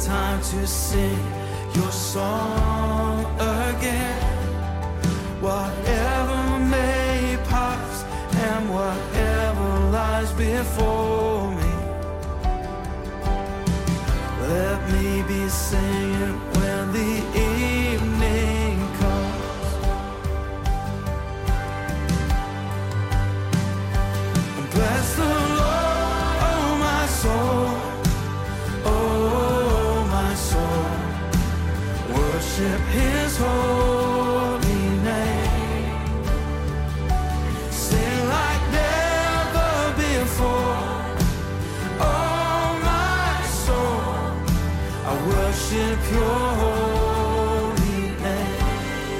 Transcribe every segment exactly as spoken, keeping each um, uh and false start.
time to sing your song again. Whatever may pass and whatever lies before me, let me be singing when the evening comes. Bless the Lord, oh my soul, oh my soul, worship His holy name. Sing like never before, oh my soul, I worship your holy name.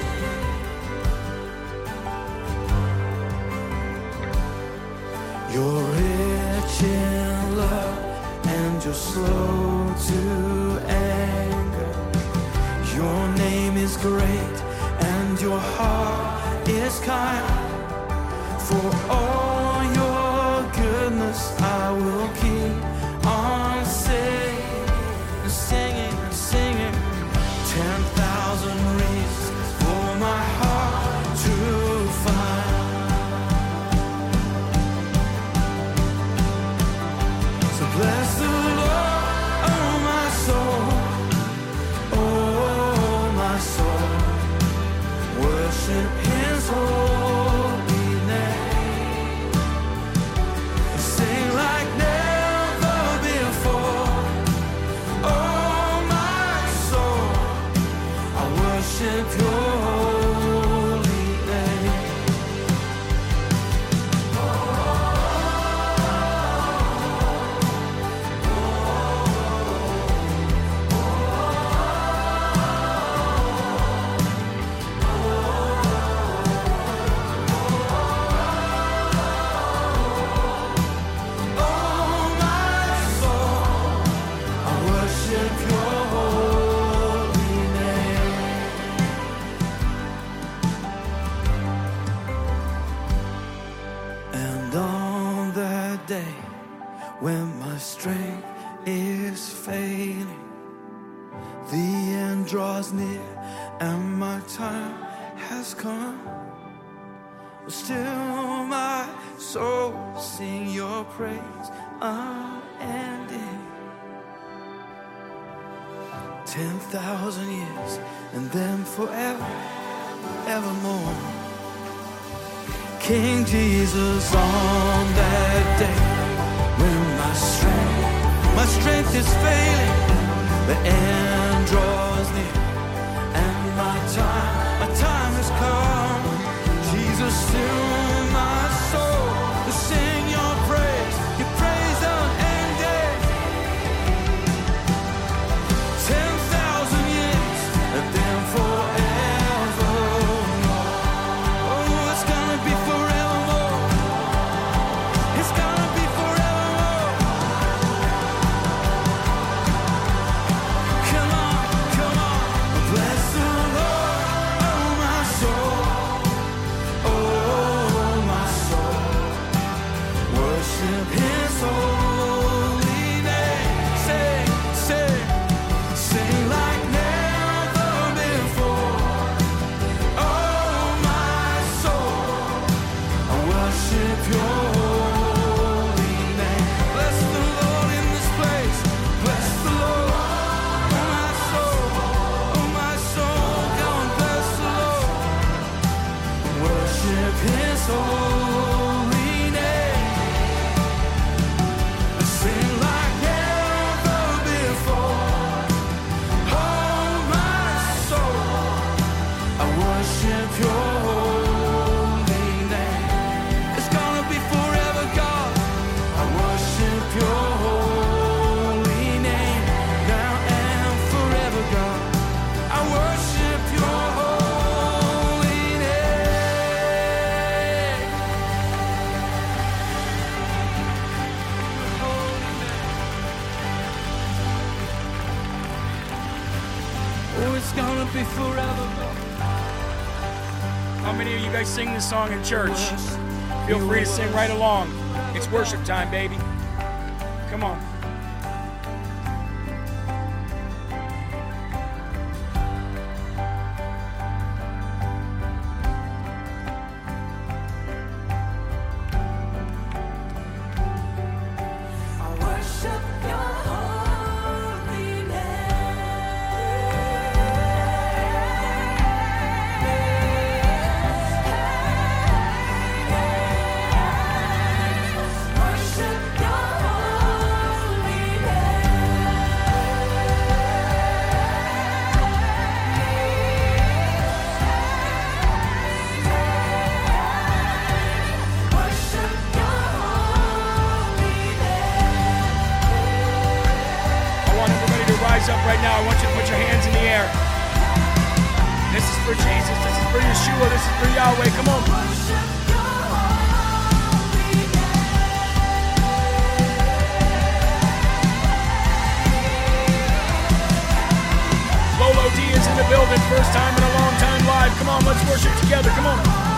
You're rich in love and you're slow to anger. Your name is great and your heart is kind. For all your goodness I will keep on singing, singing, singing. Ten thousand reasons for my heart to find. So bless the Lord, oh my soul, oh my soul, worship His holy name. Sing like never before, oh my soul, I worship your holy name. Oh my soul, I worship your holy name. And on that day when my strength is fading, the end draws near and my time has come, still my soul sing your praise unending. Ten thousand years and then forever, evermore. King Jesus, on that day when my strength, my strength is failing, the end draws near and my time, my time has come. Jesus, still my soul will sing your praise, your praise unending. Ten thousand years and then forevermore. Oh, it's gonna be forevermore. It's gonna be forevermore. Come on, come on, bless the Lord, oh my soul, oh my soul, worship His holy name. Sing, sing, sing like never before. Oh my soul, I worship your holy name. Bless the Lord in this place. Bless the Lord, oh my soul, oh my soul. Go and bless the Lord. Worship His holy name. Sing like never before. Oh my soul, I worship your holy name. It's gonna be forever, God. I worship your holy name now and forever, God. I worship your holy name. Oh, it's gonna be forever, God. How many of you guys sing this song in church? Feel free to sing right along. It's worship time, baby. Come on. now, I want you to put your hands in the air. This is for Jesus. This is for Yeshua. This is for Yahweh. Come on. Lolo D is in the building. First time in a long time live. Come on, let's worship together. Come on.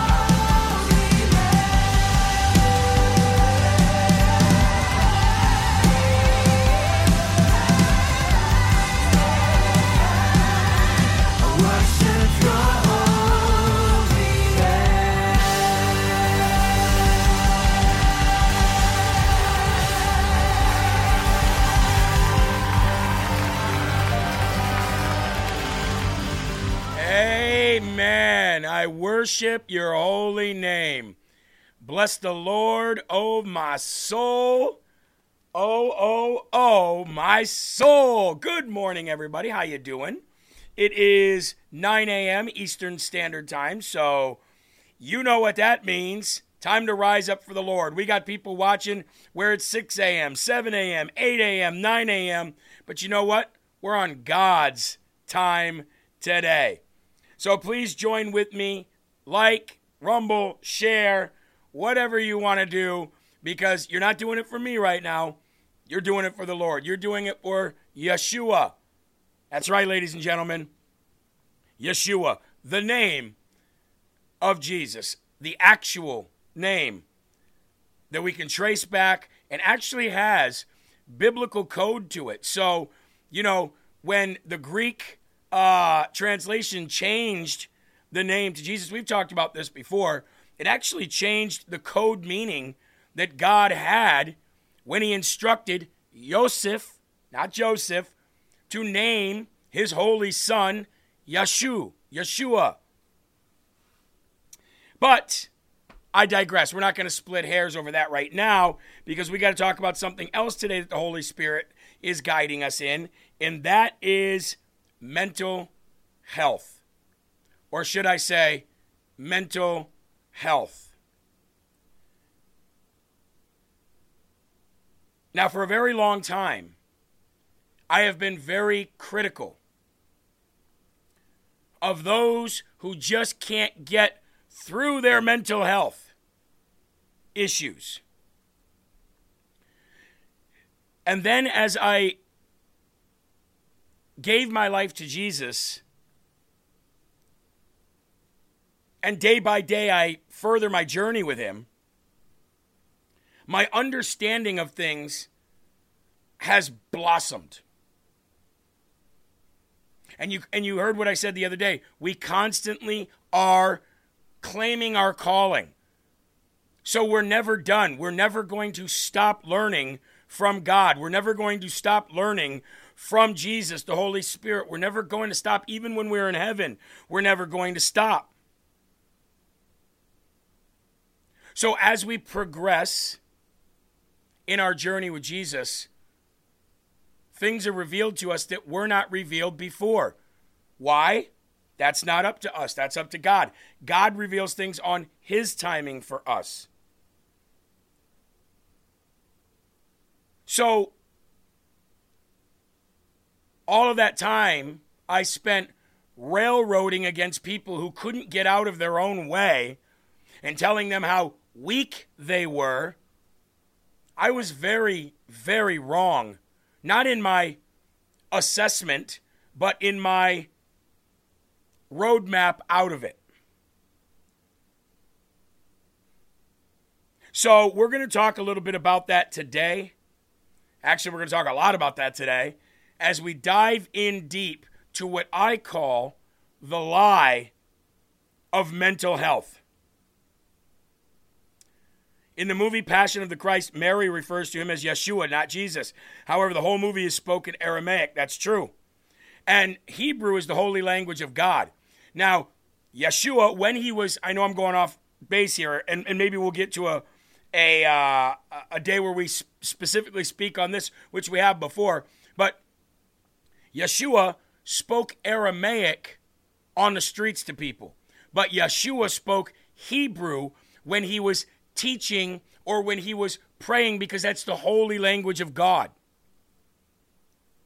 Amen. I worship your holy name. Bless the Lord, oh my soul. Oh, oh, oh, my soul. Good morning, everybody. How you doing? It is nine a.m. Eastern Standard Time, so you know what that means. Time to rise up for the Lord. We got people watching where it's six a.m., seven a.m., eight a.m., nine a.m., but you know what? We're on God's time today. So please join with me, like, rumble, share, whatever you want to do, because you're not doing it for me right now. You're doing it for the Lord. You're doing it for Yeshua. That's right, ladies and gentlemen. Yeshua, the name of Jesus, the actual name that we can trace back and actually has biblical code to it. So, you know, when the Greek Uh, translation changed the name to Jesus. We've talked about this before. It actually changed the code meaning that God had when he instructed Yosef, not Joseph, to name his holy son Yeshu, Yeshua. But I digress. We're not going to split hairs over that right now because we got to talk about something else today that the Holy Spirit is guiding us in, and that is mental health, or should I say mental health. Now, for a very long time, I have been very critical of those who just can't get through their mental health issues. And then as I gave my life to Jesus, and day by day I further my journey with him, my understanding of things has blossomed. And you and you heard what I said the other day. We constantly are claiming our calling. So we're never done. We're never going to stop learning from God. We're never going to stop learning from Jesus, the Holy Spirit. We're never going to stop. Even when we're in heaven, we're never going to stop. So as we progress in our journey with Jesus, things are revealed to us that were not revealed before. Why? That's not up to us. That's up to God. God reveals things on his timing for us. So, all of that time I spent railroading against people who couldn't get out of their own way and telling them how weak they were. I was very, very wrong. Not in my assessment, but in my roadmap out of it. So we're going to talk a little bit about that today. Actually, we're going to talk a lot about that today as we dive in deep to what I call the lie of mental health. In the movie Passion of the Christ, Mary refers to him as Yeshua, not Jesus. However, the whole movie is spoken Aramaic. That's true. And Hebrew is the holy language of God. Now, Yeshua, when he was, I know I'm going off base here, and, and maybe we'll get to a a uh, a day where we specifically speak on this, which we have before, but Yeshua spoke Aramaic on the streets to people. But Yeshua spoke Hebrew when he was teaching or when he was praying, because that's the holy language of God.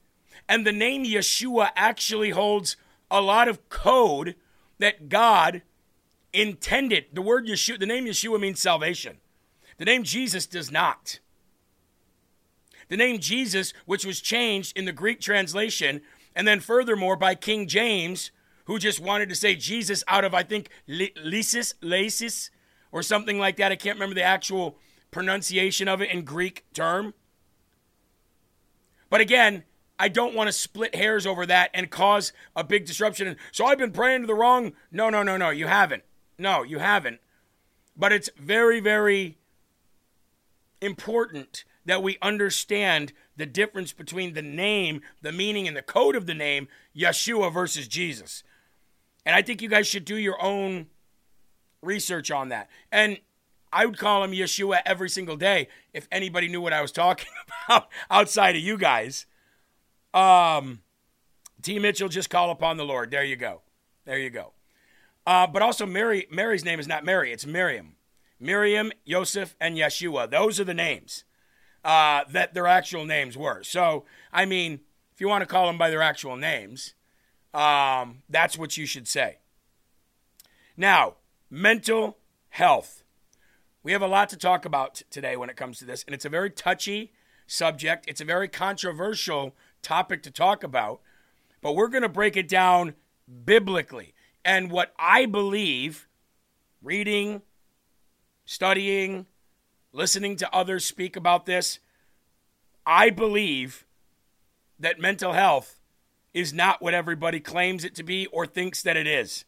And the name Yeshua actually holds a lot of code that God intended. The word Yeshua, the name Yeshua means salvation. The name Jesus does not. The name Jesus, which was changed in the Greek translation, and then furthermore by King James, who just wanted to say Jesus out of, I think, lysis, lysis, or something like that. I can't remember the actual pronunciation of it in Greek term. But again, I don't want to split hairs over that and cause a big disruption. So I've been praying to the wrong. No, no, no, no, you haven't. No, you haven't. But it's very, very important that we understand the difference between the name, the meaning, and the code of the name, Yeshua versus Jesus. And I think you guys should do your own research on that. And I would call him Yeshua every single day if anybody knew what I was talking about outside of you guys. Um, T. Mitchell, just call upon the Lord. There you go. There you go. Uh, but also Mary, Mary's name is not Mary, it's Miriam. Miriam, Yosef, and Yeshua. Those are the names uh, that their actual names were. So, I mean, if you want to call them by their actual names, um, that's what you should say. Now, mental health. We have a lot to talk about t- today when it comes to this, and it's a very touchy subject. It's a very controversial topic to talk about, but we're going to break it down biblically. And what I believe, reading, studying, listening to others speak about this, I believe that mental health is not what everybody claims it to be or thinks that it is.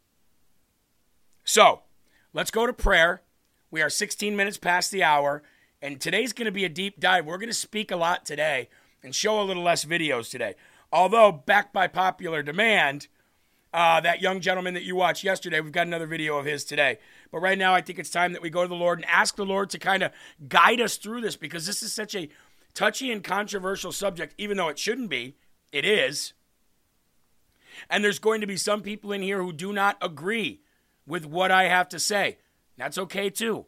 So, let's go to prayer. We are sixteen minutes past the hour, and today's going to be a deep dive. We're going to speak a lot today and show a little less videos today. Although, backed by popular demand, uh, that young gentleman that you watched yesterday, we've got another video of his today. But right now, I think it's time that we go to the Lord and ask the Lord to kind of guide us through this, because this is such a touchy and controversial subject, even though it shouldn't be. It is. And there's going to be some people in here who do not agree with what I have to say. That's okay too.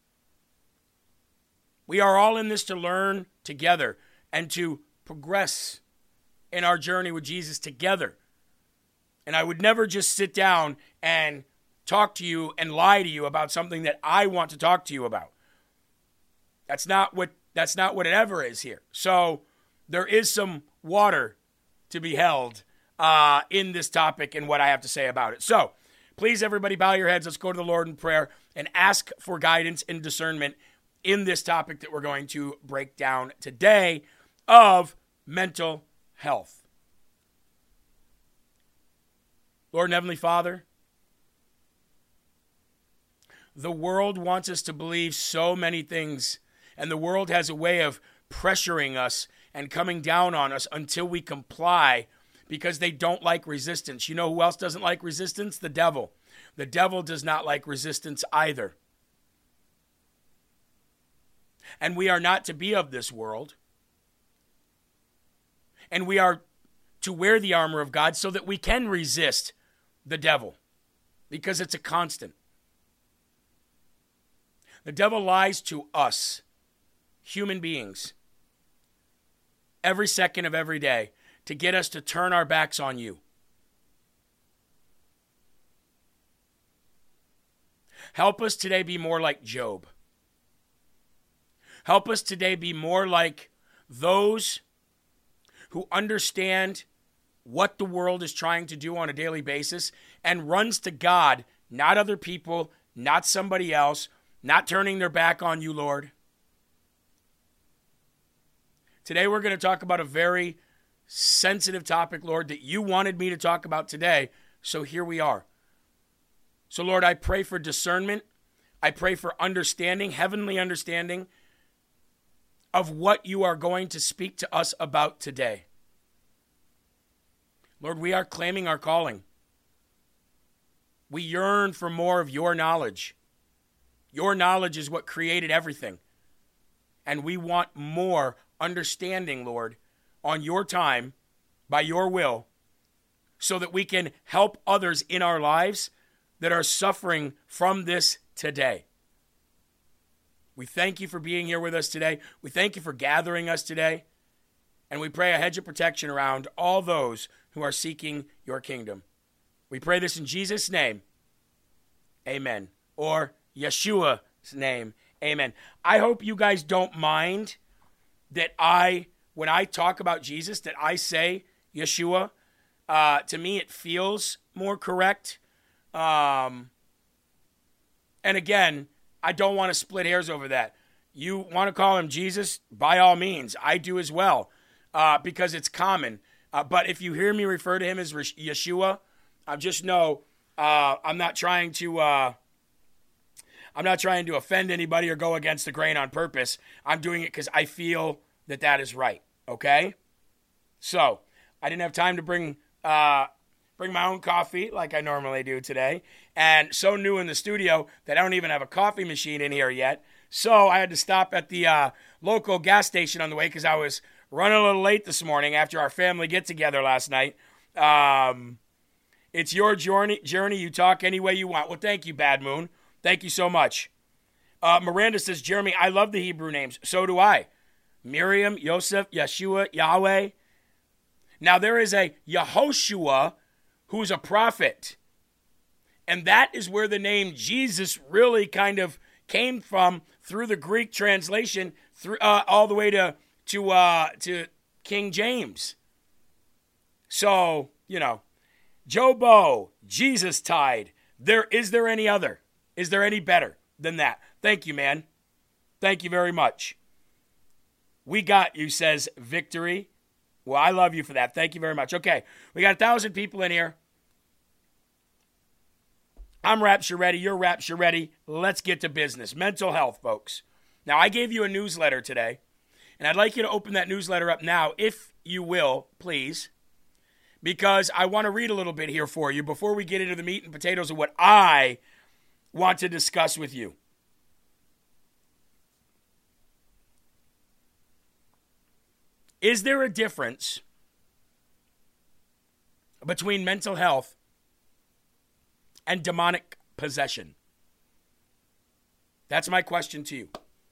We are all in this to learn together and to progress in our journey with Jesus together. And I would never just sit down and talk to you and lie to you about something that I want to talk to you about. That's not what that's not what it ever is here. So there is some water to be held uh, in this topic and what I have to say about it. So please, everybody, bow your heads. Let's go to the Lord in prayer and ask for guidance and discernment in this topic that we're going to break down today of mental health. Lord and Heavenly Father, the world wants us to believe so many things, and the world has a way of pressuring us and coming down on us until we comply, because they don't like resistance. You know who else doesn't like resistance? The devil. The devil does not like resistance either. And we are not to be of this world. And we are to wear the armor of God so that we can resist the devil, because it's a constant. The devil lies to us, human beings, every second of every day, to get us to turn our backs on you. Help us today be more like Job. Help us today be more like those who understand what the world is trying to do on a daily basis and runs to God, not other people, not somebody else, not turning their back on you, Lord. Today we're going to talk about a very sensitive topic, Lord, that you wanted me to talk about today, so here we are. So, Lord, I pray for discernment. I pray for understanding, heavenly understanding of what you are going to speak to us about today. Lord, we are claiming our calling. We yearn for more of your knowledge. Your knowledge is what created everything. And we want more understanding, Lord, on your time, by your will, so that we can help others in our lives that are suffering from this today. We thank you for being here with us today. We thank you for gathering us today. And we pray a hedge of protection around all those who are seeking your kingdom. We pray this in Jesus' name. Amen. Or Yeshua's name. Amen. I hope you guys don't mind that I, when I talk about Jesus, that I say Yeshua. Uh, to me, it feels more correct. Um, and again, I don't want to split hairs over that. You want to call him Jesus? By all means. I do as well, uh, because it's common. Uh, but if you hear me refer to him as Yeshua, uh, just know uh, I'm not trying to... Uh, I'm not trying to offend anybody or go against the grain on purpose. I'm doing it because I feel that that is right, okay? So, I didn't have time to bring uh, bring my own coffee like I normally do today. And so new in the studio that I don't even have a coffee machine in here yet. So, I had to stop at the uh, local gas station on the way because I was running a little late this morning after our family get-together last night. Um, it's your journey, journey. You talk any way you want. Well, thank you, Bad Moon. Thank you so much. Uh, Miranda says, Jeremy, I love the Hebrew names. So do I. Miriam, Yosef, Yeshua, Yahweh. Now there is a Yehoshua who's a prophet. And that is where the name Jesus really kind of came from through the Greek translation through uh, all the way to, to, uh, to King James. So, you know, Jobo, Jesus tide. There, is there any other? Is there any better than that? Thank you, man. Thank you very much. We got you, says Victory. Well, I love you for that. Thank you very much. Okay, we got a thousand people in here. I'm rapture ready. You're rapture ready. Let's get to business. Mental health, folks. Now, I gave you a newsletter today, and I'd like you to open that newsletter up now, if you will, please, because I want to read a little bit here for you before we get into the meat and potatoes of what I want to discuss with you. Is there a difference between mental health and demonic possession? That's my question to you.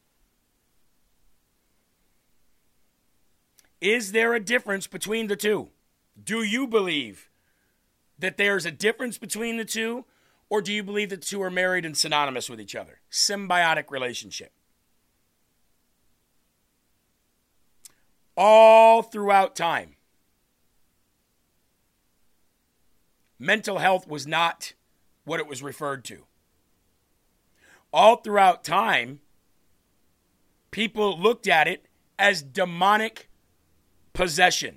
Is there a difference between the two? Do you believe that there's a difference between the two? Or do you believe that the two are married and synonymous with each other? Symbiotic relationship. All throughout time, mental health was not what it was referred to. All throughout time, people looked at it as demonic possession.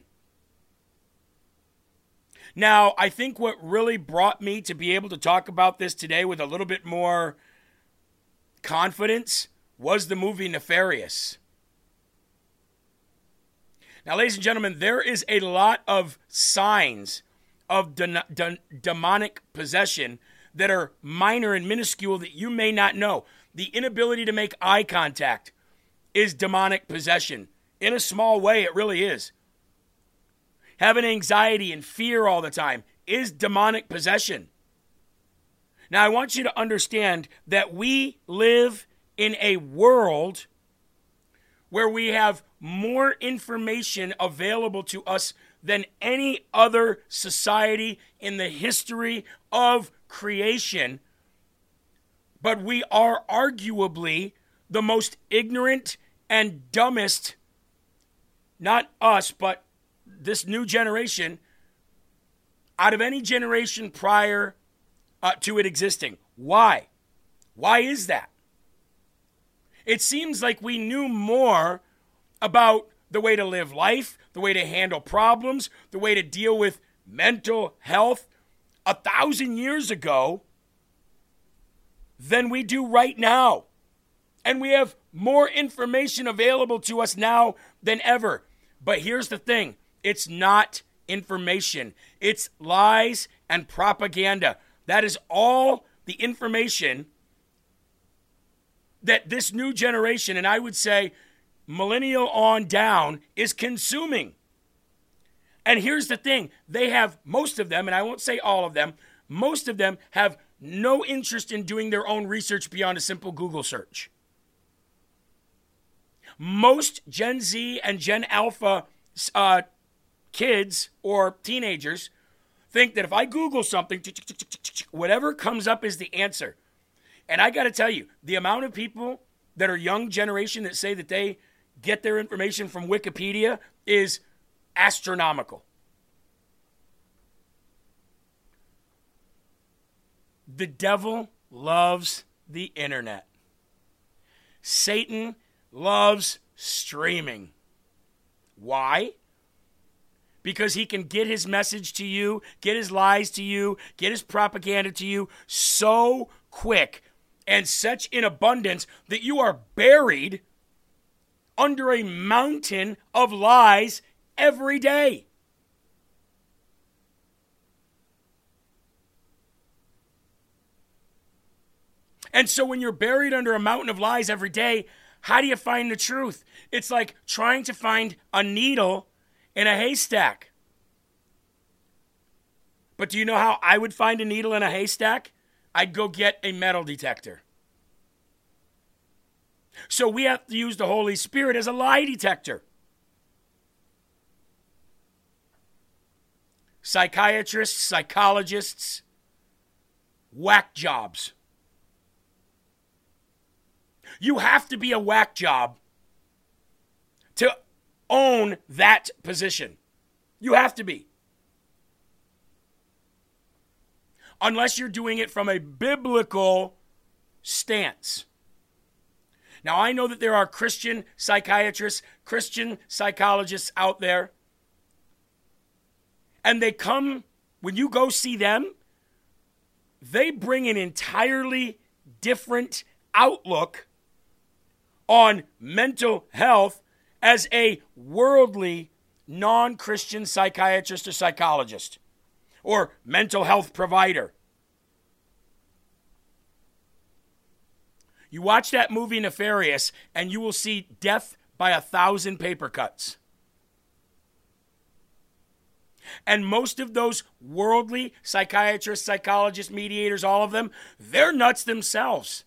Now, I think what really brought me to be able to talk about this today with a little bit more confidence was the movie Nefarious. Now, ladies and gentlemen, there is a lot of signs of de- de- demonic possession that are minor and minuscule that you may not know. The inability to make eye contact is demonic possession. In a small way, it really is. Having anxiety and fear all the time is demonic possession. Now, I want you to understand that we live in a world where we have more information available to us than any other society in the history of creation. But we are arguably the most ignorant and dumbest, not us, but this new generation, out of any generation prior uh, to it existing. Why? Why is that? It seems like we knew more about the way to live life, the way to handle problems, the way to deal with mental health a thousand years ago than we do right now. And we have more information available to us now than ever. But here's the thing. It's not information. It's lies and propaganda. That is all the information that this new generation, and I would say millennial on down, is consuming. And here's the thing. They have, most of them, and I won't say all of them, most of them have no interest in doing their own research beyond a simple Google search. Most Gen Z and Gen Alpha uh, kids or teenagers think that if I Google something, whatever comes up is the answer. And I got to tell you, the amount of people that are young generation that say that they get their information from Wikipedia is astronomical. The devil loves the internet. Satan loves streaming. Why? Because he can get his message to you, get his lies to you, get his propaganda to you so quick and such in abundance that you are buried under a mountain of lies every day. And so when you're buried under a mountain of lies every day, how do you find the truth? It's like trying to find a needle in a haystack. But do you know how I would find a needle in a haystack? I'd go get a metal detector. So we have to use the Holy Spirit as a lie detector. Psychiatrists, psychologists, whack jobs. You have to be a whack job to own that position. You have to be. Unless you're doing it from a biblical stance. Now, I know that there are Christian psychiatrists, Christian psychologists out there, and they come, when you go see them, they bring an entirely different outlook on mental health as a worldly, non-Christian psychiatrist or psychologist or mental health provider. You watch that movie Nefarious, and you will see death by a thousand paper cuts. And most of those worldly psychiatrists, psychologists, mediators, all of them, they're nuts themselves.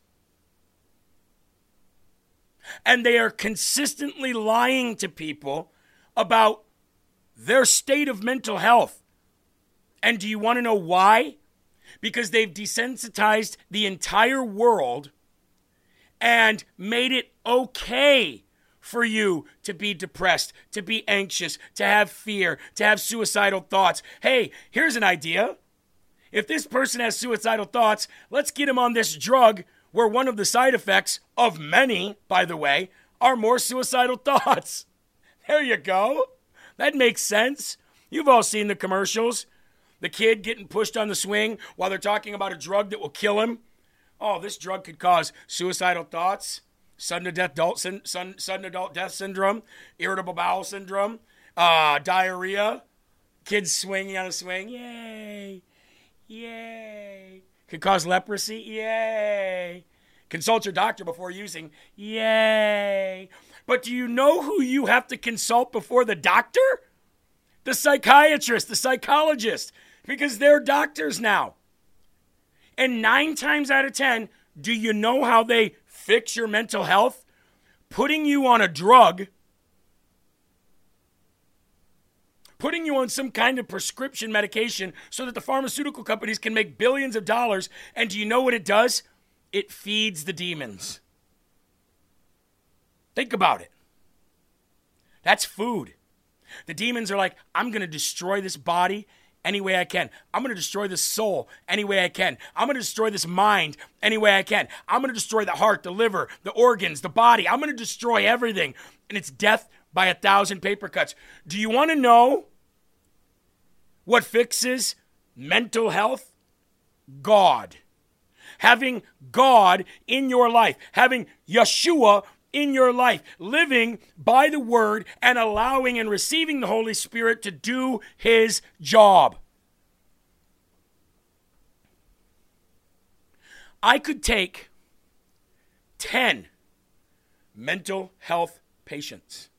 And they are consistently lying to people about their state of mental health. And do you want to know why? Because they've desensitized the entire world and made it okay for you to be depressed, to be anxious, to have fear, to have suicidal thoughts. Hey, here's an idea. If this person has suicidal thoughts, let's get him on this drug where one of the side effects, of many, by the way, are more suicidal thoughts. There you go. That makes sense. You've all seen the commercials. The kid getting pushed on the swing while they're talking about a drug that will kill him. Oh, this drug could cause suicidal thoughts, sudden adult, adult, sudden, sudden adult death syndrome, irritable bowel syndrome, uh, diarrhea, kids swinging on a swing. Yay. Yay. Could cause leprosy. Yay. Consult your doctor before using. Yay. But do you know who you have to consult before the doctor? The psychiatrist, the psychologist, because they're doctors now. And nine times out of ten, do you know how they fix your mental health? Putting you on a drug, putting you on some kind of prescription medication so that the pharmaceutical companies can make billions of dollars. And do you know what it does? It feeds the demons. Think about it. That's food. The demons are like, I'm going to destroy this body any way I can. I'm going to destroy this soul any way I can. I'm going to destroy this mind any way I can. I'm going to destroy the heart, the liver, the organs, the body. I'm going to destroy everything. And it's death by a thousand paper cuts. Do you want to know what fixes mental health? God. Having God in your life. Having Yeshua in your life, living by the word and allowing and receiving the Holy Spirit to do his job. I could take ten mental health patients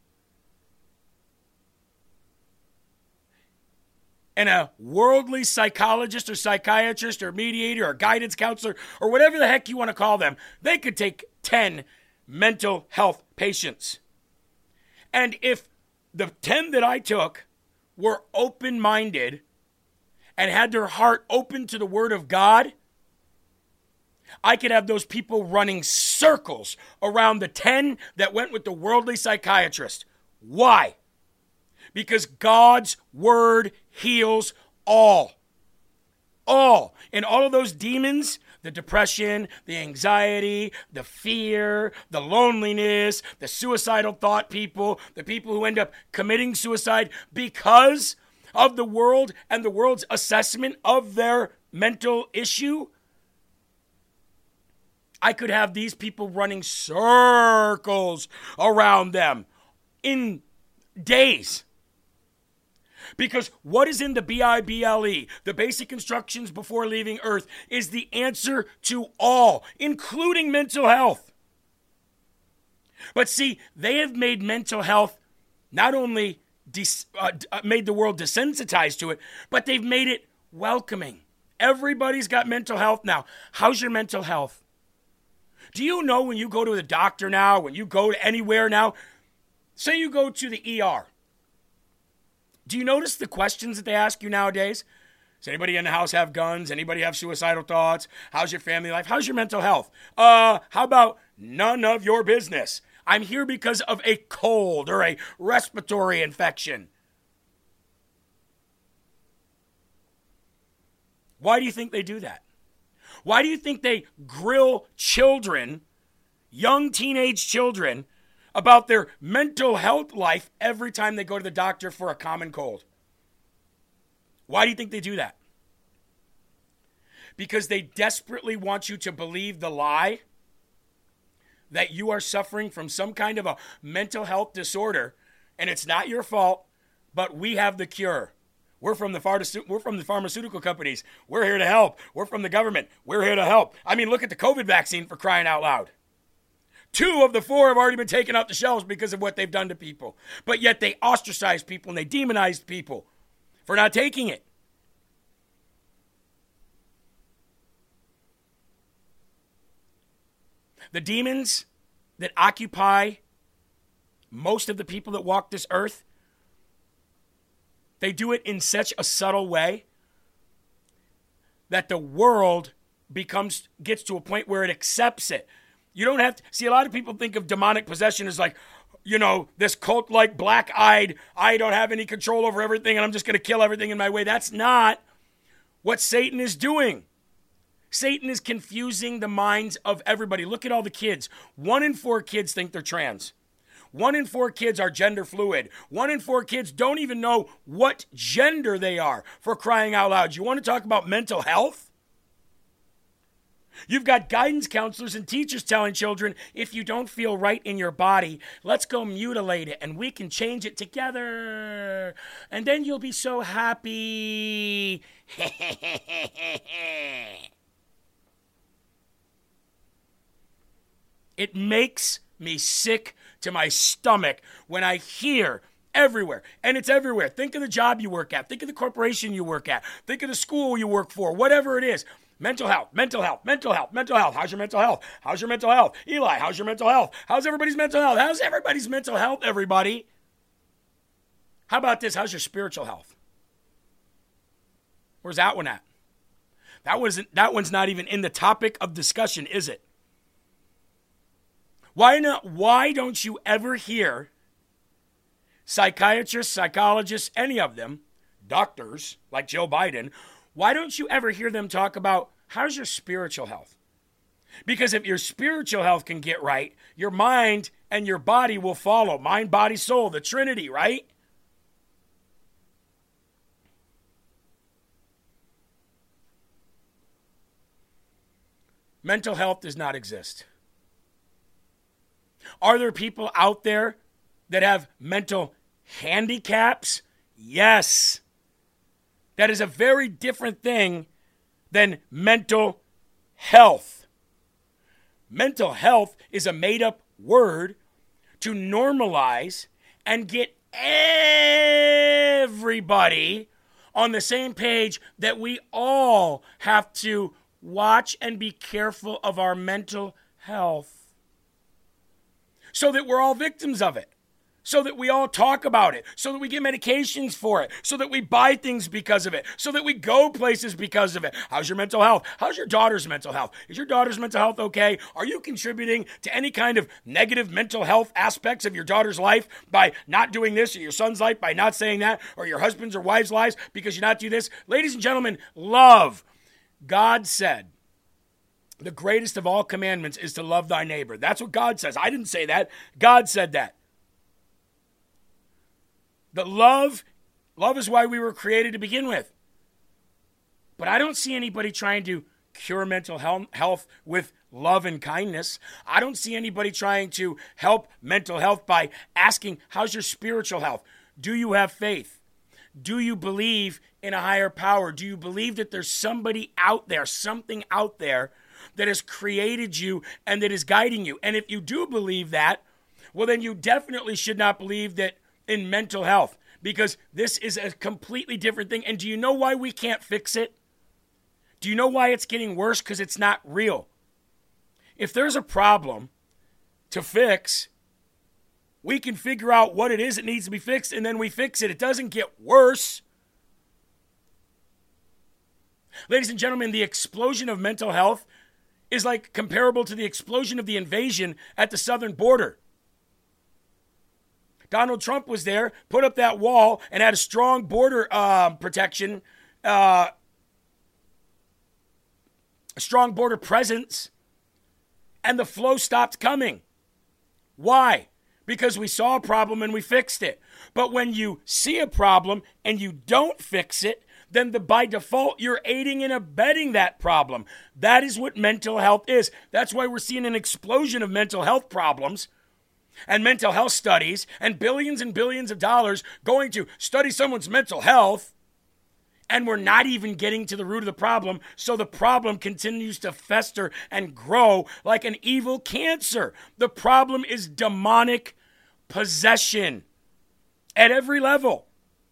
and a worldly psychologist or psychiatrist or mediator or guidance counselor or whatever the heck you want to call them, they could take ten mental health patients. And if the ten that I took were open-minded and had their heart open to the Word of God, I could have those people running circles around the ten that went with the worldly psychiatrist. Why? Because God's Word heals all. All. And all of those demons, the depression, the anxiety, the fear, the loneliness, the suicidal thought people, the people who end up committing suicide because of the world and the world's assessment of their mental issue, I could have these people running circles around them in days. Because what is in the B I B L E, the basic instructions before leaving Earth, is the answer to all, including mental health. But see, they have made mental health not only des- uh, made the world desensitized to it, but they've made it welcoming. Everybody's got mental health now. How's your mental health? Do you know when you go to the doctor now, when you go to anywhere now, say you go to the E R, do you notice the questions that they ask you nowadays? Does anybody in the house have guns? Anybody have suicidal thoughts? How's your family life? How's your mental health? Uh, how about none of your business? I'm here because of a cold or a respiratory infection. Why do you think they do that? Why do you think they grill children, young teenage children, about their mental health life every time they go to the doctor for a common cold? Why do you think they do that? Because they desperately want you to believe the lie that you are suffering from some kind of a mental health disorder and it's not your fault, but we have the cure. We're from the pharma- we're from the pharmaceutical companies. We're here to help. We're from the government. We're here to help. I mean, look at the COVID vaccine, for crying out loud. Two of the four have already been taken off the shelves because of what they've done to people. But yet they ostracize people and they demonize people for not taking it. The demons that occupy most of the people that walk this earth, they do it in such a subtle way that the world becomes gets to a point where it accepts it. You don't have to see, a lot of people think of demonic possession as like, you know, this cult-like black-eyed, I don't have any control over everything and I'm just going to kill everything in my way. That's not what Satan is doing. Satan is confusing the minds of everybody. Look at all the kids. One in four kids think they're trans. One in four kids are gender fluid. One in four kids don't even know what gender they are, for crying out loud. You want to talk about mental health? You've got guidance counselors and teachers telling children, if you don't feel right in your body, let's go mutilate it and we can change it together. And then you'll be so happy. It makes me sick to my stomach when I hear everywhere, and it's everywhere. Think of the job you work at. Think of the corporation you work at. Think of the school you work for, whatever it is. Mental health, mental health, mental health, mental health. How's your mental health? How's your mental health? Eli, how's your mental health? How's everybody's mental health? How's everybody's mental health, everybody? How about this? How's your spiritual health? Where's that one at? That wasn't, that one's not even in the topic of discussion, is it? Why not? Why don't you ever hear psychiatrists, psychologists, any of them, doctors like Joe Biden, why don't you ever hear them talk about how's your spiritual health? Because if your spiritual health can get right, your mind and your body will follow. Mind, body, soul, the Trinity, right? Mental health does not exist. Are there people out there that have mental handicaps? Yes. That is a very different thing than mental health. Mental health is a made-up word to normalize and get everybody on the same page that we all have to watch and be careful of our mental health, so that we're all victims of it. so that we all talk about it, so that we get medications for it, so that we buy things because of it, so that we go places because of it. How's your mental health? How's your daughter's mental health? Is your daughter's mental health okay? Are you contributing to any kind of negative mental health aspects of your daughter's life by not doing this, or your son's life by not saying that, or your husband's or wife's lives because you not do this? Ladies and gentlemen, love. God said, the greatest of all commandments is to love thy neighbor. That's what God says. I didn't say that. God said that. The love, love is why we were created to begin with. But I don't see anybody trying to cure mental health with love and kindness. I don't see anybody trying to help mental health by asking, how's your spiritual health? Do you have faith? Do you believe in a higher power? Do you believe that there's somebody out there, something out there that has created you and that is guiding you? And if you do believe that, well, then you definitely should not believe that in mental health, because this is a completely different thing. And do you know why we can't fix it? Do you know why it's getting worse? Because it's not real. If there's a problem to fix, we can figure out what it is that needs to be fixed, and then we fix it. It doesn't get worse. Ladies and gentlemen, the explosion of mental health is like comparable to the explosion of the invasion at the southern border. Donald Trump was there, put up that wall, and had a strong border uh, protection, uh, a strong border presence, and the flow stopped coming. Why? Because we saw a problem and we fixed it. But when you see a problem and you don't fix it, then the, by default, you're aiding and abetting that problem. That is what mental health is. That's why we're seeing an explosion of mental health problems and mental health studies and billions and billions of dollars going to study someone's mental health, and we're not even getting to the root of the problem, so the problem continues to fester and grow like an evil cancer. The problem is demonic possession at every level.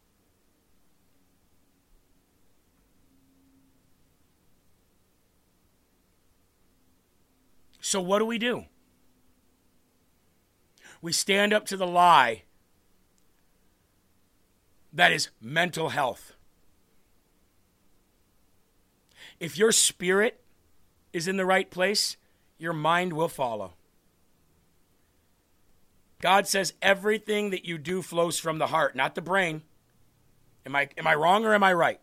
So what do we do? We stand up to the lie that is mental health. If your spirit is in the right place, your mind will follow. God says everything that you do flows from the heart, not the brain. Am I, am I wrong or am I right?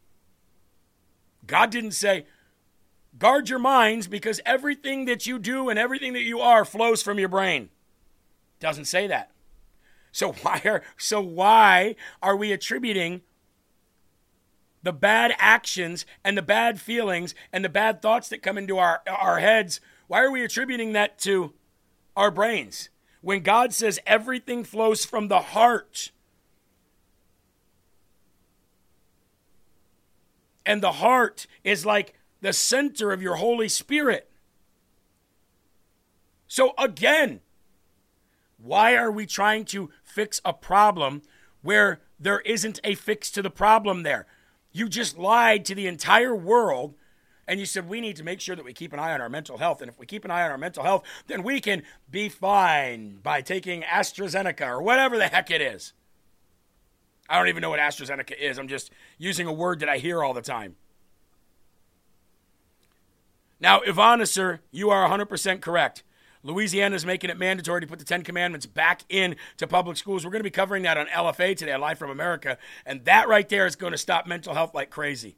God didn't say, guard your minds because everything that you do and everything that you are flows from your brain. Doesn't say that. So why are so why are we attributing the bad actions and the bad feelings and the bad thoughts that come into our, our heads? Why are we attributing that to our brains when God says everything flows from the heart? And the heart is like the center of your Holy Spirit. So again, why are we trying to fix a problem where there isn't a fix to the problem there? You just lied to the entire world and you said we need to make sure that we keep an eye on our mental health. And if we keep an eye on our mental health, then we can be fine by taking AstraZeneca or whatever the heck it is. I don't even know what AstraZeneca is. I'm just using a word that I hear all the time. Now, Ivana, sir, you are one hundred percent correct. Louisiana is making it mandatory to put the Ten Commandments back into public schools. We're going to be covering that on L F A today, Live from America. And that right there is going to stop mental health like crazy.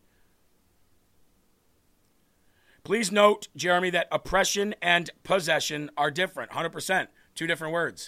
Please note, Jeremy, that oppression and possession are different. one hundred percent. Two different words.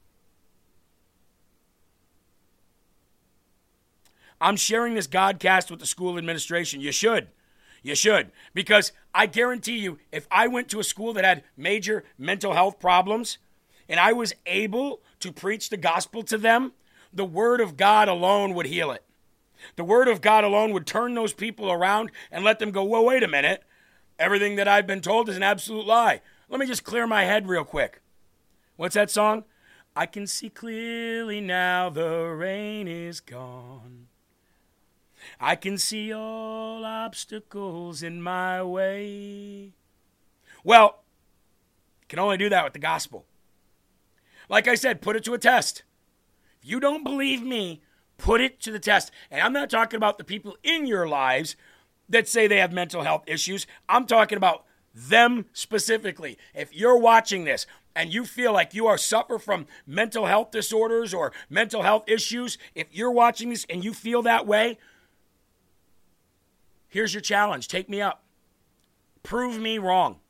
I'm sharing this Godcast with the school administration. You should. You should. Because I guarantee you, if I went to a school that had major mental health problems and I was able to preach the gospel to them, the word of God alone would heal it. The word of God alone would turn those people around and let them go, well, wait a minute. Everything that I've been told is an absolute lie. Let me just clear my head real quick. What's that song? I can see clearly now the rain is gone. I can see all obstacles in my way. Well, can only do that with the gospel. Like I said, put it to a test. If you don't believe me, put it to the test. And I'm not talking about the people in your lives that say they have mental health issues. I'm talking about them specifically. If you're watching this and you feel like you are suffer from mental health disorders or mental health issues, if you're watching this and you feel that way, here's your challenge. Take me up. Prove me wrong.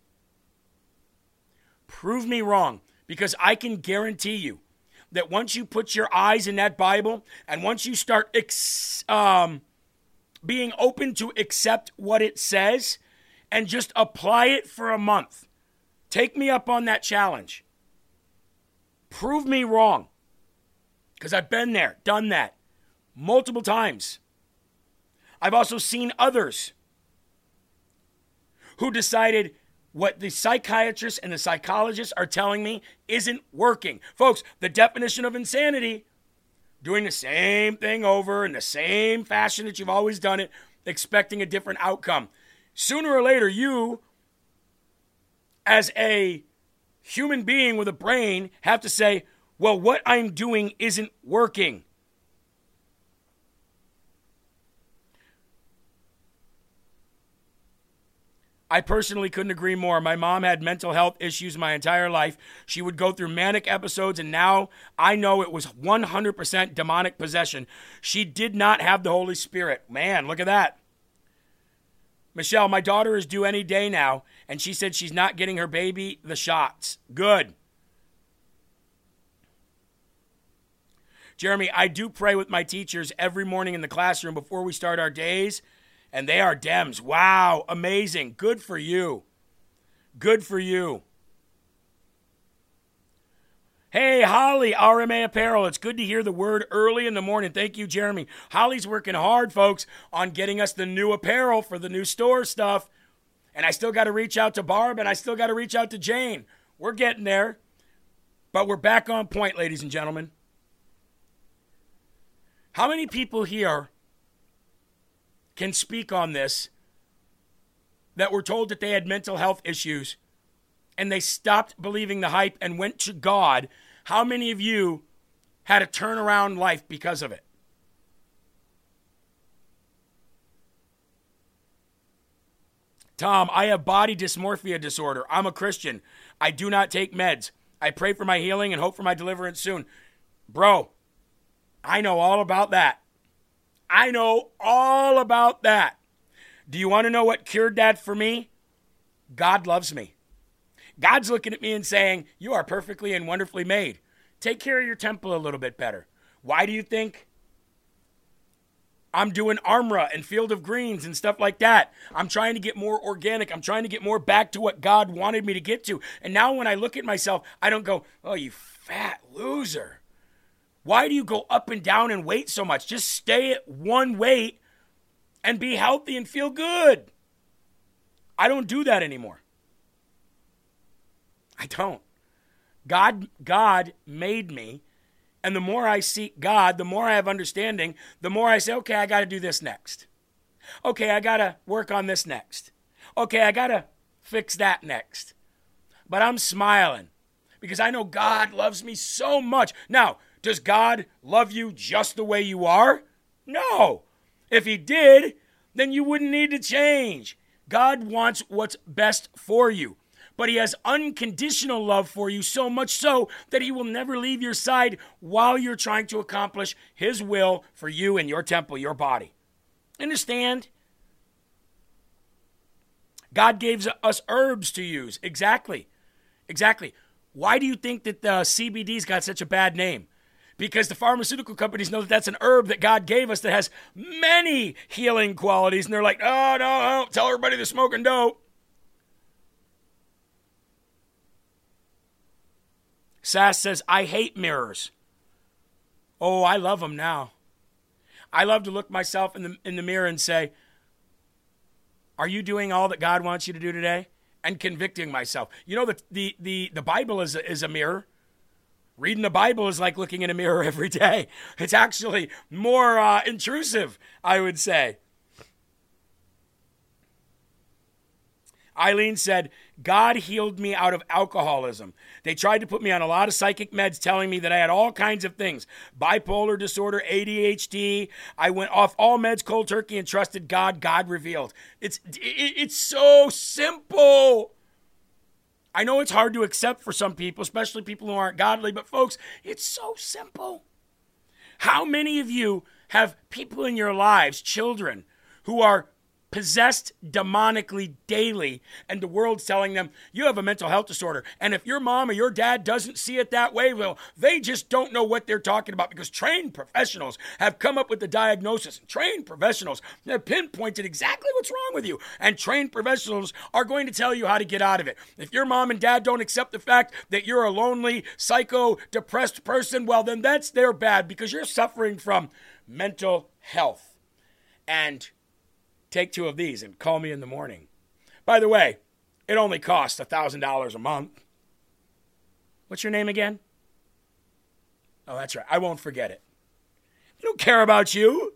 Prove me wrong, because I can guarantee you that once you put your eyes in that Bible and once you start ex- um, being open to accept what it says and just apply it for a month, take me up on that challenge. Prove me wrong, because I've been there, done that multiple times. I've also seen others who decided what the psychiatrists and the psychologists are telling me isn't working. Folks, the definition of insanity, doing the same thing over in the same fashion that you've always done it, expecting a different outcome. Sooner or later, you, as a human being with a brain, have to say, well, what I'm doing isn't working. I personally couldn't agree more. My mom had mental health issues my entire life. She would go through manic episodes, and now I know it was one hundred percent demonic possession. She did not have the Holy Spirit. Man, look at that. Michelle, my daughter is due any day now, and she said she's not getting her baby the shots. Good. Jeremy, I do pray with my teachers every morning in the classroom before we start our days. And they are Dems. Wow, amazing. Good for you. Good for you. Hey, Holly, R M A Apparel. It's good to hear the word early in the morning. Thank you, Jeremy. Holly's working hard, folks, on getting us the new apparel for the new store stuff. And I still got to reach out to Barb, and I still got to reach out to Jane. We're getting there. But we're back on point, ladies and gentlemen. How many people here can speak on this that were told that they had mental health issues and they stopped believing the hype and went to God? How many of you had a turnaround life because of it? Tom, I have body dysmorphia disorder. I'm a Christian. I do not take meds. I pray for my healing and hope for my deliverance soon. Bro, I know all about that. I know all about that. Do you want to know what cured that for me? God loves me. God's looking at me and saying, you are perfectly and wonderfully made. Take care of your temple a little bit better. Why do you think I'm doing Armra and Field of Greens and stuff like that? I'm trying to get more organic. I'm trying to get more back to what God wanted me to get to. And now when I look at myself, I don't go, oh, you fat loser. Why do you go up and down in weight so much? Just stay at one weight and be healthy and feel good. I don't do that anymore. I don't. God, God made me, and the more I seek God, the more I have understanding, the more I say, okay, I got to do this next. Okay, I got to work on this next. Okay, I got to fix that next. But I'm smiling because I know God loves me so much. Now, does God love you just the way you are? No. If he did, then you wouldn't need to change. God wants what's best for you. But he has unconditional love for you, so much so that he will never leave your side while you're trying to accomplish his will for you and your temple, your body. Understand? God gave us herbs to use. Exactly. Exactly. Why do you think that the C B D's got such a bad name? Because the pharmaceutical companies know that that's an herb that God gave us that has many healing qualities. And they're like, oh, no, no, tell everybody they're smoking dope. Sass says, I hate mirrors. Oh, I love them now. I love to look myself in the in the mirror and say, are you doing all that God wants you to do today? And convicting myself. You know, the the the, the Bible is a, is a mirror. Reading the Bible is like looking in a mirror every day. It's actually more uh, intrusive, I would say. Eileen said, God healed me out of alcoholism. They tried to put me on a lot of psychic meds telling me that I had all kinds of things. Bipolar disorder, A D H D. I went off all meds cold turkey and trusted God. God revealed. It's, it, it's so simple. I know it's hard to accept for some people, especially people who aren't godly, but folks, it's so simple. How many of you have people in your lives, children, who are possessed demonically daily, and the world's telling them you have a mental health disorder? And if your mom or your dad doesn't see it that way, well, they just don't know what they're talking about, because trained professionals have come up with the diagnosis. Trained professionals have pinpointed exactly what's wrong with you, and trained professionals are going to tell you how to get out of it. If your mom and dad don't accept the fact that you're a lonely, psycho, depressed person, well, then that's their bad, because you're suffering from mental health. And take two of these and call me in the morning. By the way, it only costs one thousand dollars a month. What's your name again? Oh, that's right. I won't forget it. I don't care about you.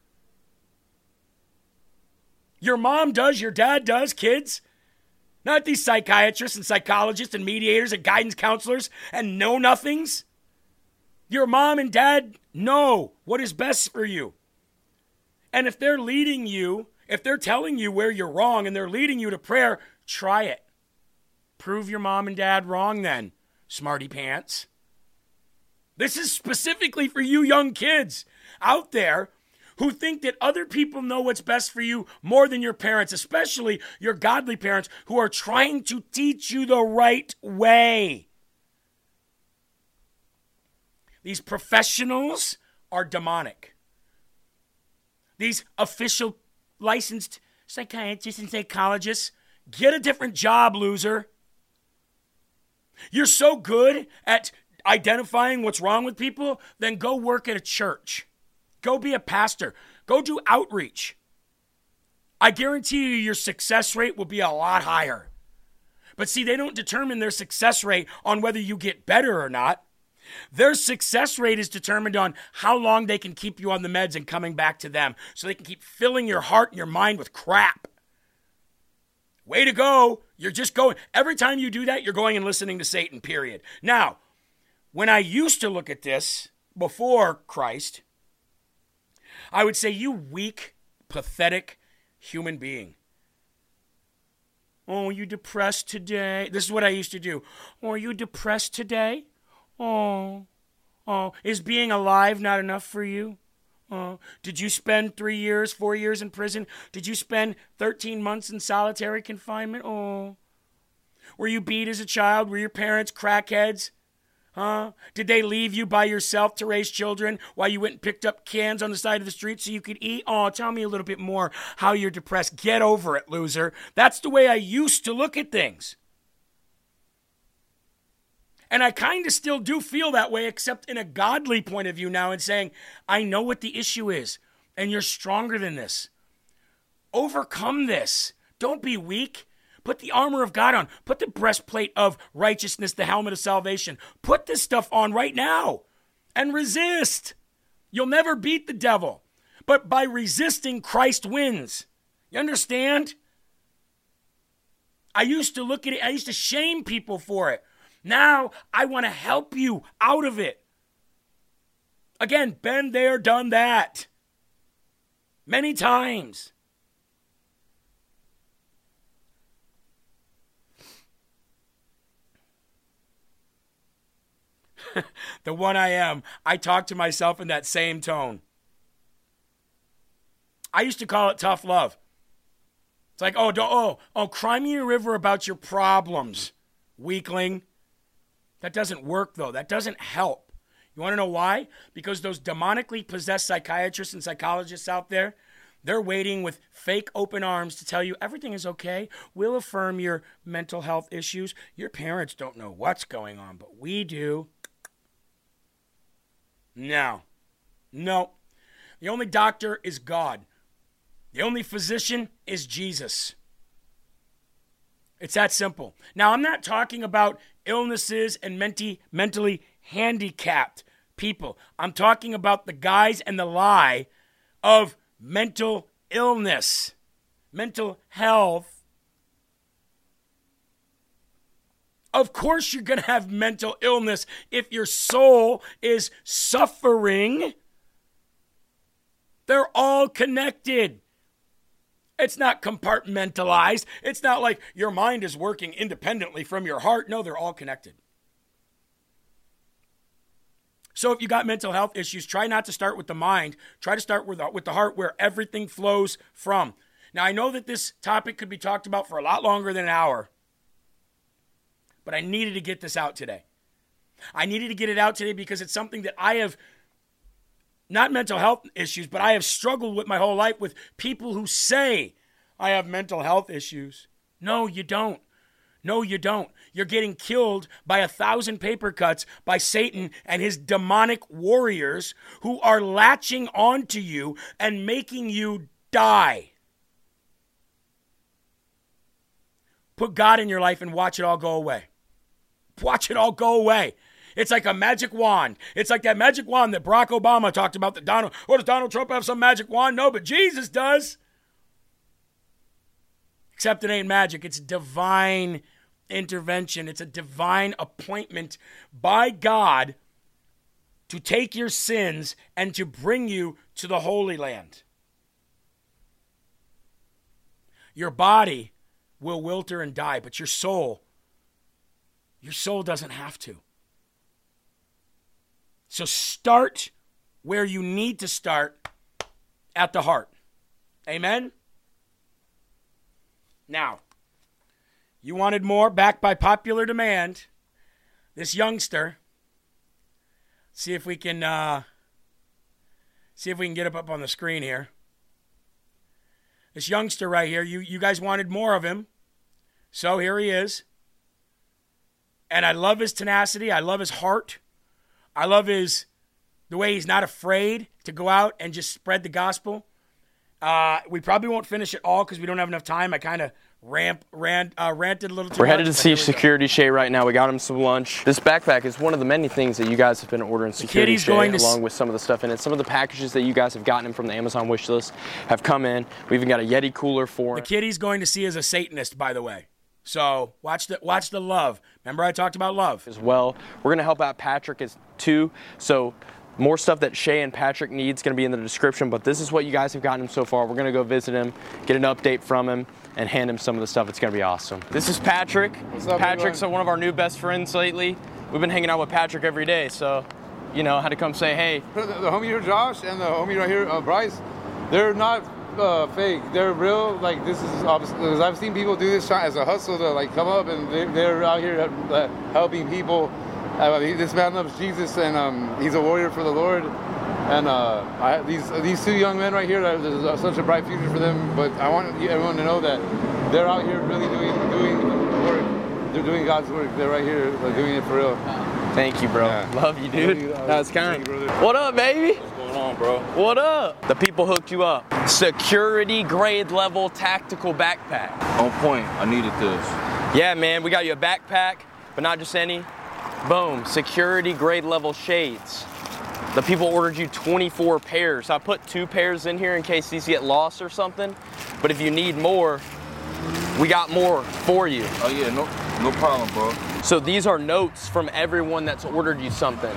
Your mom does, your dad does, kids. Not these psychiatrists and psychologists and mediators and guidance counselors and know-nothings. Your mom and dad know what is best for you. And if they're leading you, if they're telling you where you're wrong and they're leading you to prayer, try it. Prove your mom and dad wrong then, smarty pants. This is specifically for you young kids out there who think that other people know what's best for you more than your parents, especially your godly parents who are trying to teach you the right way. These professionals are demonic. These official licensed psychiatrists and psychologists, get a different job, loser. You're so good at identifying what's wrong with people, then go work at a church. Go be a pastor. Go do outreach. I guarantee you your success rate will be a lot higher. But see, they don't determine their success rate on whether you get better or not. Their success rate is determined on how long they can keep you on the meds and coming back to them, so they can keep filling your heart and your mind with crap. Way to go. You're just going. Every time you do that, you're going and listening to Satan, period. Now, when I used to look at this before Christ, I would say, you weak, pathetic human being. Oh, you depressed today? This is what I used to do. Oh, are you depressed today? Oh, oh, is being alive not enough for you? Oh, did you spend three years, four years in prison? Did you spend thirteen months in solitary confinement? Oh, were you beat as a child? Were your parents crackheads? Huh? Did they leave you by yourself to raise children while you went and picked up cans on the side of the street so you could eat? Oh, tell me a little bit more how you're depressed. Get over it, loser. That's the way I used to look at things. And I kind of still do feel that way, except in a godly point of view now, and saying, I know what the issue is, and you're stronger than this. Overcome this. Don't be weak. Put the armor of God on. Put the breastplate of righteousness, the helmet of salvation. Put this stuff on right now and resist. You'll never beat the devil, but by resisting, Christ wins. You understand? I used to look at it, I used to shame people for it. Now, I want to help you out of it. Again, been there, done that. Many times. The one I am, I talk to myself in that same tone. I used to call it tough love. It's like, oh, don't, oh, oh, cry me a river about your problems, weakling. That doesn't work, though. That doesn't help. You want to know why? Because those demonically possessed psychiatrists and psychologists out there, they're waiting with fake open arms to tell you everything is okay. We'll affirm your mental health issues. Your parents don't know what's going on, but we do. No. No. The only doctor is God. The only physician is Jesus. It's that simple. Now, I'm not talking about illnesses and menti- mentally handicapped people. I'm talking about the guise and the lie of mental illness, mental health, Of course you're going to have mental illness if your soul is suffering. They're all connected. It's not compartmentalized. It's not like your mind is working independently from your heart. No, they're all connected. So if you got mental health issues, try not to start with the mind. Try to start with the, with the heart, where everything flows from. Now, I know that this topic could be talked about for a lot longer than an hour, but I needed to get this out today. I needed to get it out today because it's something that I have, not mental health issues, but I have struggled with my whole life with people who say, I have mental health issues. No, you don't. No, you don't. You're getting killed by a thousand paper cuts by Satan and his demonic warriors who are latching onto you and making you die. Put God in your life and watch it all go away. Watch it all go away. It's like a magic wand. It's like that magic wand that Barack Obama talked about. That Donald, or does Donald Trump have some magic wand? No, but Jesus does. Except it ain't magic. It's divine intervention. It's a divine appointment by God to take your sins and to bring you to the Holy Land. Your body will wilter and die, but your soul, your soul doesn't have to. So start where you need to start, at the heart. Amen? Now, you wanted more, backed by popular demand. This youngster, see if we can uh, see if we can get him up on the screen here. This youngster right here, you, you guys wanted more of him. So here he is. And I love his tenacity. I love his heart. I love his the way he's not afraid to go out and just spread the gospel. Uh, we probably won't finish it all because we don't have enough time. I kind of ramp, ran, uh, ranted a little too We're much. headed to see Security Shay right now. We got him some lunch. This backpack is one of the many things that you guys have been ordering Security Shay, going to along s- with some of the stuff in it. Some of the packages that you guys have gotten from the Amazon wish list have come in. We even got a Yeti cooler for The him. kid he's going to see is a Satanist, by the way. So watch the watch the love. Remember I talked about love. As well. We're going to help out Patrick as too. So more stuff that Shay and Patrick need is going to be in the description, but this is what you guys have gotten him so far. We're going to go visit him, get an update from him, and hand him some of the stuff. It's going to be awesome. This is Patrick. What's up, Patrick's everyone? one of our new best friends lately. We've been hanging out with Patrick every day, so, you know, had to come say, hey. The, the homie here, Josh, and the homie right here, uh, Bryce, they're not uh, fake. They're real. Like, this is obviously, because I've seen people do this try- as a hustle to, like, come up, and they, they're out here uh, helping people. Uh, he, this man loves Jesus, and um, he's a warrior for the Lord. And uh, I, these these two young men right here, there's uh, such a bright future for them. But I want everyone to know that they're out here really doing doing work. They're doing God's work. They're right here like, doing it for real. Thank you, bro. Yeah. Love you, dude. Love you, uh, That's thank kind. you, brother. What up, baby? What's going on, bro? What up? The people hooked you up. Security grade level tactical backpack. On point. I needed this. Yeah, man, we got you a backpack, but not just any. Boom, security grade level shades. The people ordered you twenty-four pairs. I put two pairs in here in case these get lost or something. But if you need more, we got more for you. Oh yeah, no, no problem, bro. So these are notes from everyone that's ordered you something.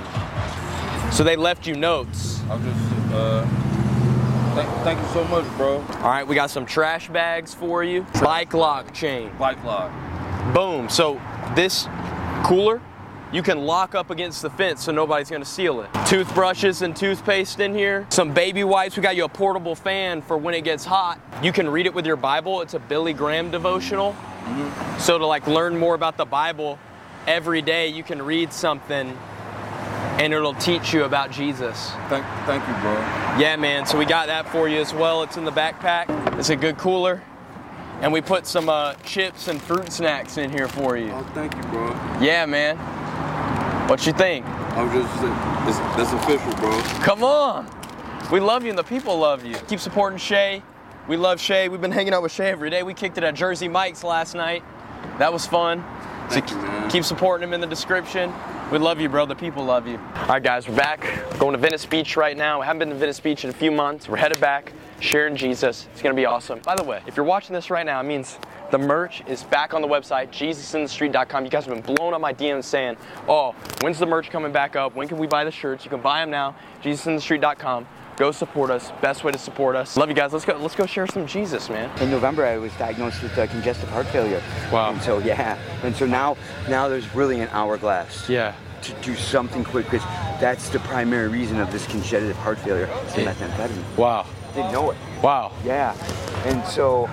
So they left you notes. I'm just, uh, thank, thank you so much, bro. All right, we got some trash bags for you. Bike lock chain. Bike lock. Boom. So this cooler, you can lock up against the fence so nobody's gonna steal it. Toothbrushes and toothpaste in here. Some baby wipes. We got you a portable fan for when it gets hot. You can read it with your Bible. It's a Billy Graham devotional. Mm-hmm. So to like learn more about the Bible, every day you can read something and it'll teach you about Jesus. Thank, thank you, bro. Yeah, man. So we got that for you as well. It's in the backpack. It's a good cooler. And we put some uh, chips and fruit snacks in here for you. Oh, thank you, bro. Yeah, man. What you think? I'm just, it's, that's official, bro. Come on. We love you and the people love you. Keep supporting Shay. We love Shay. We've been hanging out with Shay every day. We kicked it at Jersey Mike's last night. That was fun. Thank Thank so you, man. Keep supporting him in the description. We love you, bro. The people love you. All right, guys, we're back. We're going to Venice Beach right now. We haven't been to Venice Beach in a few months. We're headed back, sharing Jesus. It's going to be awesome. By the way, if you're watching this right now, it means the merch is back on the website, Jesus in the street dot com. You guys have been blowing up my D Ms saying, oh, when's the merch coming back up? When can we buy the shirts? You can buy them now, Jesus in the street dot com. Go support us. Best way to support us. Love you guys. Let's go. Let's go share some Jesus, man. In November, I was diagnosed with uh, congestive heart failure. Wow. And so yeah, and so now, now there's really an hourglass. Yeah. To do something quick, because that's the primary reason of this congestive heart failure. It's the Yeah. methamphetamine. Wow. Didn't know it. Wow. Yeah. And so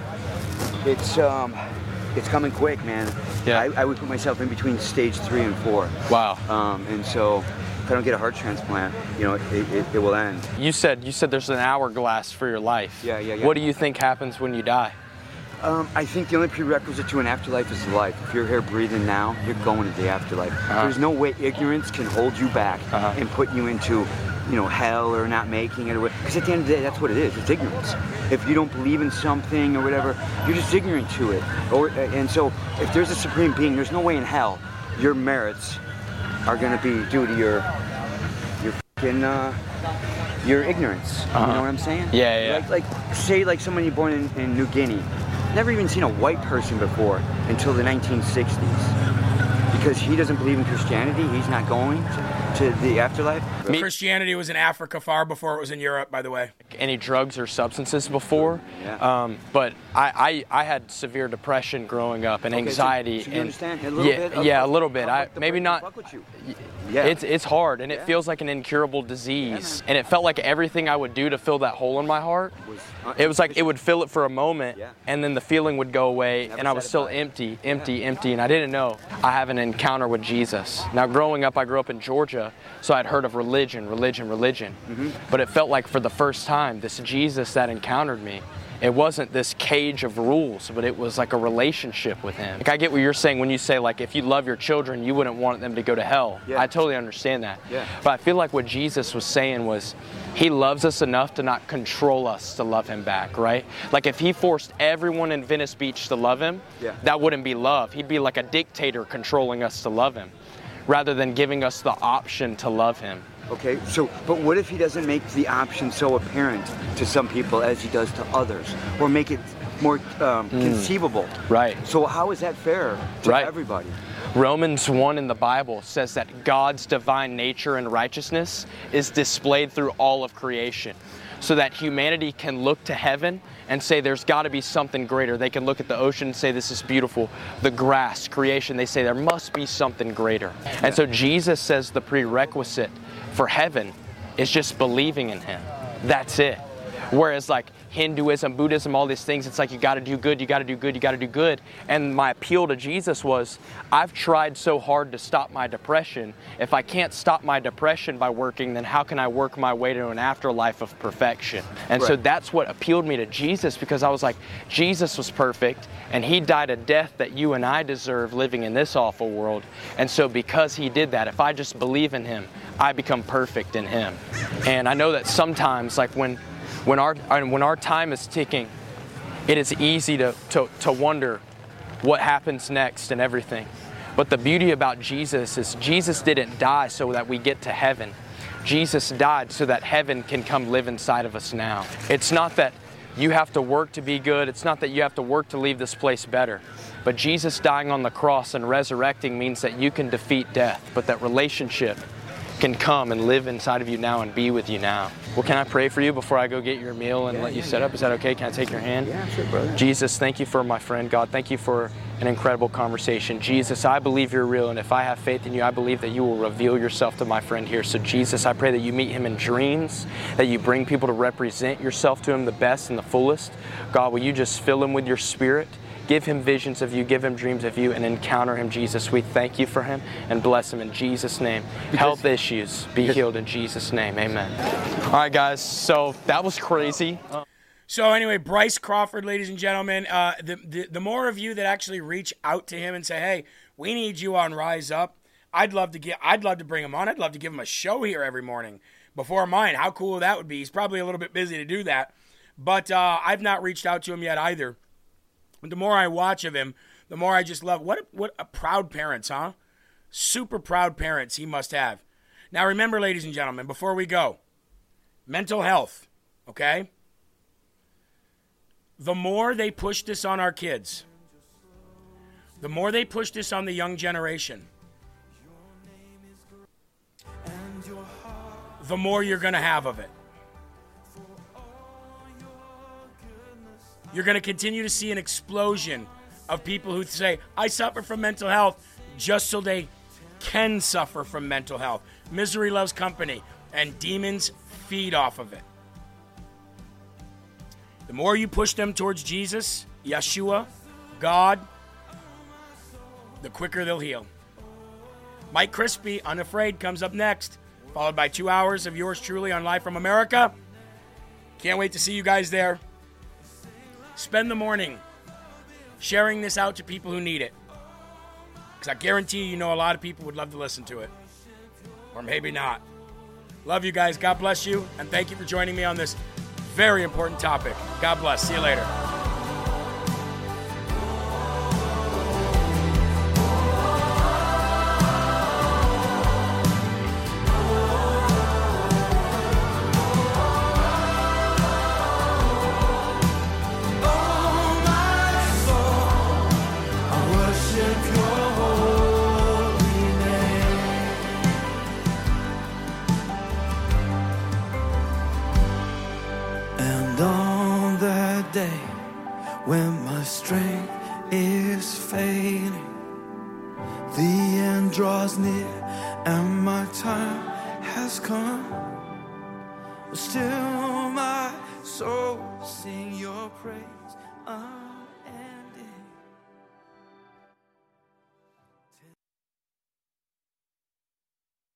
it's um, it's coming quick, man. Yeah. I, I would put myself in between stage three and four. Wow. Um, and so. If I don't get a heart transplant, you know, it, it, it will end. You said you said there's an hourglass for your life. Yeah, yeah, yeah. What do you think happens when you die? Um, I think the only prerequisite to an afterlife is life. If you're here breathing now, you're going to the afterlife. Uh-huh. There's no way ignorance can hold you back Uh-huh. and put you into, you know, hell or not making it. Because at the end of the day, that's what it is. It's ignorance. If you don't believe in something or whatever, you're just ignorant to it. Or and so, if there's a supreme being, there's no way in hell your merits are going to be due to your your fucking uh, your ignorance. Uh-huh. You know what I'm saying? Yeah, yeah. Like, like say, like someone you born in, in New Guinea, never even seen a white person before until the nineteen sixties, because he doesn't believe in Christianity. He's not going to, to the afterlife. Me- Christianity was in Africa far before it was in Europe, by the way. Any drugs or substances before, Yeah. um, but I, I I had severe depression growing up and Okay, so- anxiety. so you and understand a little yeah, bit of- yeah, a of- little bit. of I what the maybe brain not. fuck with you. Yeah. It's it's hard and it Yeah. feels like an incurable disease, man. and it felt like everything I would do to fill that hole in my heart, Was, uh, it was like it would fill it for a moment, Yeah. and then the feeling would go away, Never and I was still satisfied. empty, empty, empty, and I didn't know I have an encounter with Jesus. Now, growing up, I grew up in Georgia, so I'd heard of religion, religion, religion, Mm-hmm. but it felt like for the first time, this Jesus that encountered me. It wasn't this cage of rules, but it was like a relationship with him. Like, I get what you're saying when you say, like, if you love your children, you wouldn't want them to go to hell. Yeah. I totally understand that. Yeah. But I feel like what Jesus was saying was he loves us enough to not control us to love him back, right? Like, if he forced everyone in Venice Beach to love him, Yeah. that wouldn't be love. He'd be like a dictator controlling us to love him, rather than giving us the option to love him. Okay, so, but what if he doesn't make the option so apparent to some people as he does to others, or make it more um, conceivable? Right. So how is that fair to Right. everybody? Romans one in the Bible says that God's divine nature and righteousness is displayed through all of creation, so that humanity can look to heaven and say there's got to be something greater. They can look at the ocean and say this is beautiful. The grass, creation, they say there must be something greater. And so Jesus says the prerequisite for heaven is just believing in him. That's it. Whereas like Hinduism, Buddhism, all these things, it's like you got to do good, you got to do good, you got to do good. And my appeal to Jesus was, I've tried so hard to stop my depression. If I can't stop my depression by working, then how can I work my way to an afterlife of perfection? And so Right. that's what appealed me to Jesus, because I was like, Jesus was perfect and he died a death that you and I deserve living in this awful world. And so because he did that, if I just believe in him, I become perfect in him. And I know that sometimes, like when When our when our time is ticking, it is easy to, to, to wonder what happens next and everything. But the beauty about Jesus is Jesus didn't die so that we get to heaven. Jesus died so that heaven can come live inside of us now. It's not that you have to work to be good. It's not that you have to work to leave this place better. But Jesus dying on the cross and resurrecting means that you can defeat death, but that relationship can come and live inside of you now and be with you now. Well, can I pray for you before I go get your meal and Yeah, let you yeah, set yeah. up? Is that okay? Can I take your hand? Yeah, sure, brother. Jesus, thank you for my friend. God, thank you for an incredible conversation. Jesus, I believe you're real, and if I have faith in you, I believe that you will reveal yourself to my friend here. So Jesus, I pray that you meet him in dreams, that you bring people to represent yourself to him the best and the fullest. God, will you just fill him with your spirit? Give him visions of you, give him dreams of you, and encounter him, Jesus. We thank you for him and bless him in Jesus' name. Health issues, be healed in Jesus' name. Amen. All right, guys, so that was crazy. So anyway, Bryce Crawford, ladies and gentlemen, uh, the, the the more of you that actually reach out to him and say, "Hey, we need you on Rise Up," I'd love to get. I'd love to bring him on. I'd love to give him a show here every morning before mine. How cool that would be. He's probably a little bit busy to do that, but uh, I've not reached out to him yet either. But the more I watch of him, the more I just love. What a, what a proud parents, huh? Super proud parents he must have. Now remember, ladies and gentlemen, before we go, mental health, okay? The more they push this on our kids, the more they push this on the young generation, the more you're going to have of it. You're going to continue to see an explosion of people who say, I suffer from mental health, just so they can suffer from mental health. Misery loves company, and demons feed off of it. The more you push them towards Jesus, Yeshua, God, the quicker they'll heal. Mike Crispy, Unafraid, comes up next, followed by two hours of yours truly on Live from America. Can't wait to see you guys there. Spend the morning sharing this out to people who need it. Because I guarantee you know a lot of people would love to listen to it. Or maybe not. Love you guys. God bless you. And thank you for joining me on this very important topic. God bless. See you later. When my strength is failing, the end draws near and my time has come. Still my soul sing your praise.